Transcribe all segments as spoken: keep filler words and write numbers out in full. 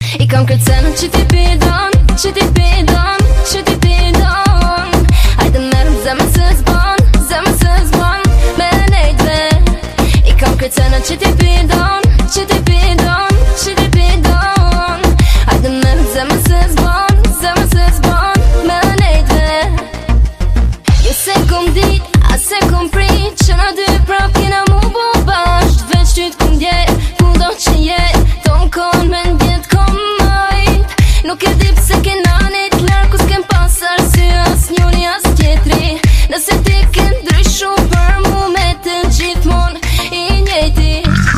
I kam këtë senën që ti pidon, që ti pidon, që ti pidon. Hajde merëm zemën se zbon, zemën se zbon me nejtve. I kam këtë senën që ti pidon, që ti pidon, që ti pidon. Hajde merëm zemën se zbon, zemën se zbon me nejtve. Jo se kom dit, as se kom prit, që na dy prap kena mu bo basht. Veç ty t'kom djet, kudo që jet, ton kon me ndjet kom majt. Nuk e di pse kena nejt klar, ku s'kem pas arsy as njoni as tjetri. Nëse ti ke ndryshu për mu me të gjithmon i njejti.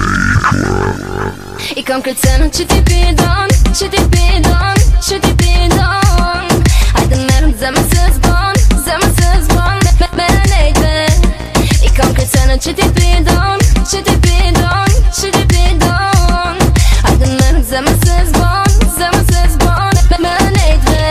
I kam këtë senën që ti pidon, që ti pidon, që ti pidon. Hajde merëm zemën se zbon, zemën se zbon me, me nejtve. I kam këtë senën që ti pidon, që ti pidon, që ti pidon. Hajde merëm zemën se zbon, zemën se zbon me, me nejtve.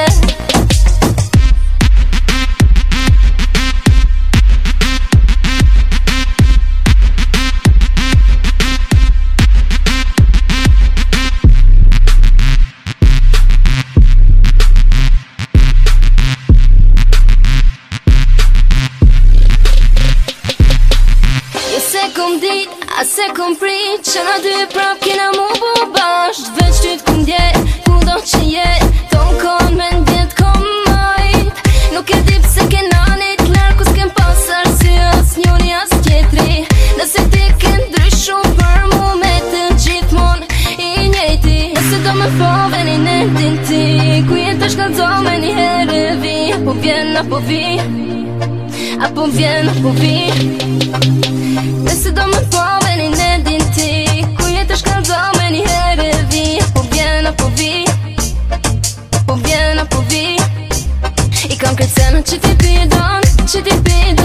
Se kom dit, a se kom prit, që na dy prap kena mu bo basht. Veç ty t'kom djet, kudo që jet, ton kon me ndjet kom majt. Nuk e di pse kena nejt klar, ku s'kem pas arsy as njoni as tjetri. Nëse ti ke ndryshu për mu me të gjithmon i njejti. Nëse do me po veni në din ti, ku jetë është kalzo me një herë vi. Apo vjen, apo vi, apo vjen, apo vi. Nëse do me po veni në din ti, ku jetë është kalzo me një herë vi. Apo vjen, apo vi, apo vjen, apo vi. I kam këtë senën që ti pidon, që ti pidon.